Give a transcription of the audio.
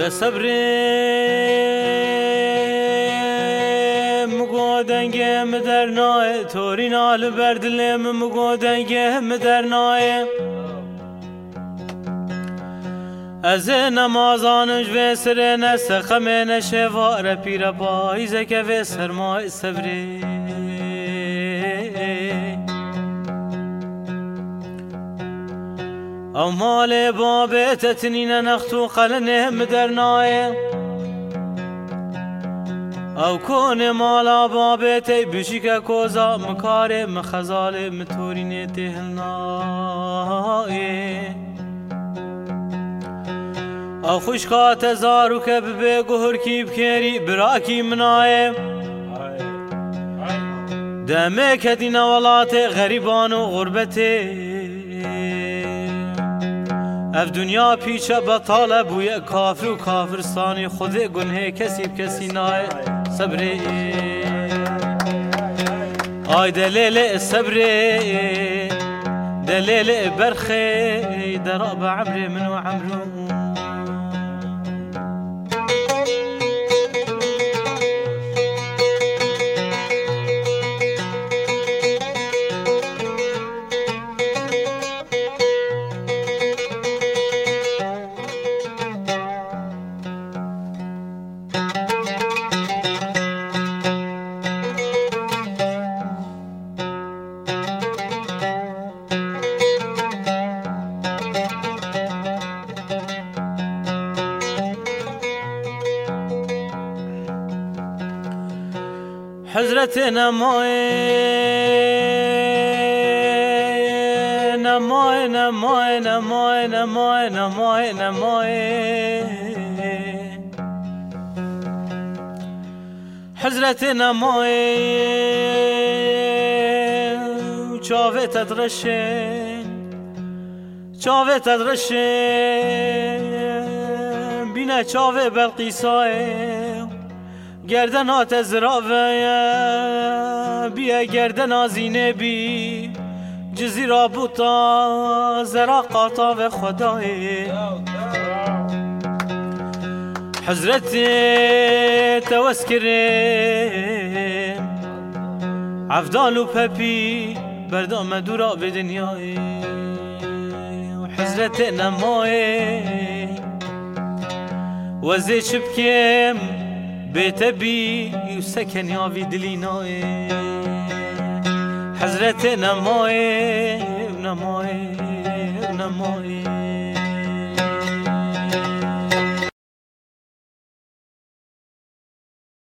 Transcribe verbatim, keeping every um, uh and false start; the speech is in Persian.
مگو دنگم در نای توری نال بردلم مگو دنگم در نای از نمازانش و سر نسخم نشوار پیر پایزه که و سرمای صبری او مال باب تتنین نختو قلنهم در نای او کون مالا باب تی بشی که کوزا مکار مخزال متورین تهلنای او خوشکات زارو که ببه گهر کی بکری براکی منای دمه کدین ولات غریبان و غربت اف دنیا پیچه بطاله بوی کافر و کافرستانی خود گنه کسی بکسی نای صبری آی دلیل صبری دلیل برخی دراب عمر من و عمرو حضرت نمای نمای نمای نمای نمای نمای نمای حضرت نمای چاوه تدرشه چاوه تدرشه بینه چاوه بلقیسای گردن آت زراوه بیا گردن آزینه بی جزی رابطا زرا قاطا و خدای حضرت توسکره عفدان و پپی بردام دورا به دنیای حضرت نمای وزی چبکیم بتبي وسكن يا في دليناي حضرت نماي ونماي ونماي